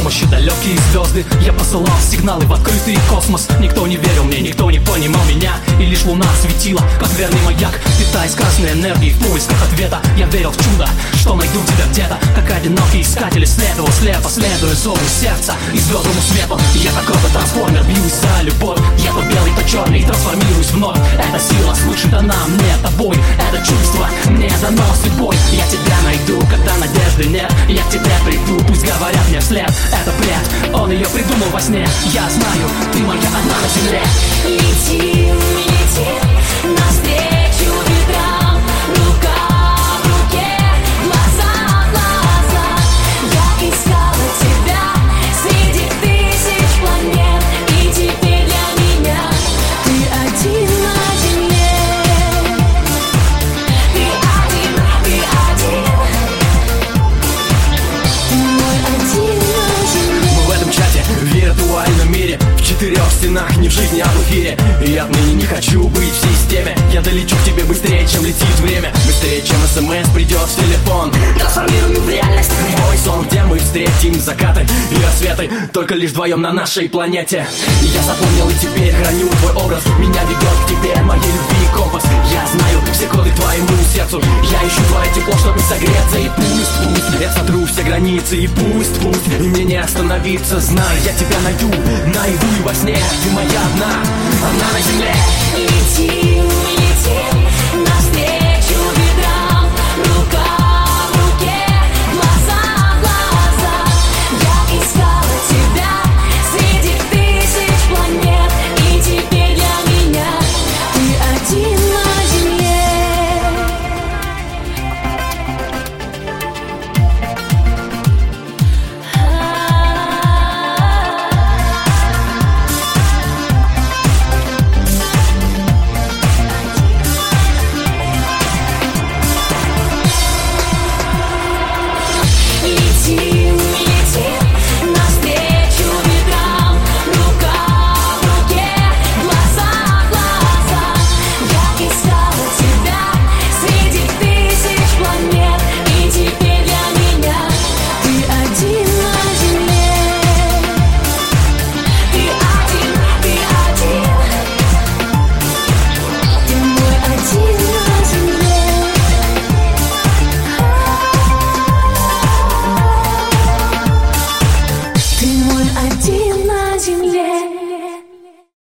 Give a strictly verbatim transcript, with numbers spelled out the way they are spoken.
помощи далекие звезды. Я посылал сигналы в открытый космос. Никто не верил мне, никто не понимал меня. И лишь луна светила, как верный маяк, питаясь красной энергией в поисках ответа. Я верил в чудо, что найду тебя где-то, как одинокий искатель исследовал слепо, следуя зову сердца и звездному свету. Я такой-то трансформер, бьюсь за любовь. Я то белый, то черный, трансформируюсь вновь. Эта сила слышит она мне тобой. Это чувство мне дано судьбой. Я тебя найду, когда надежды нет. Я к тебе приду, пусть говорят мне вслед. Это бред, он ее придумал во сне. Я знаю, ты моя одна на земле. Летим, летим навстречу ветрам. Рука в руке, глаза в глаза. Я искала тебя среди тысяч планет. И теперь для меня ты один на земле. Ты один, ты один. Ты мой один на земле. Мы в этом чате, в виртуальном мире, в четырех стенах, не в жизни, а в эфире. И я отныне не хочу быть в системе. Я долечу к тебе быстрее, чем летит время. Быстрее, чем смс придет в телефон. Трансформируем в реальность. Мой сон, где мы встретим закаты и рассветы, только лишь вдвоем на нашей планете. И я запомнил и теперь храню твой образ. Меня ведет к тебе, моей любви компас. Я знаю все коды твоему сердцу. Я ищу твое тепло, чтобы согреться. И пусть, пусть я сотру все границы. И пусть, пусть и мне не остановиться. Знай, я тебя найду наяву и во сне. Ты моя одна, одна на земле. Лети.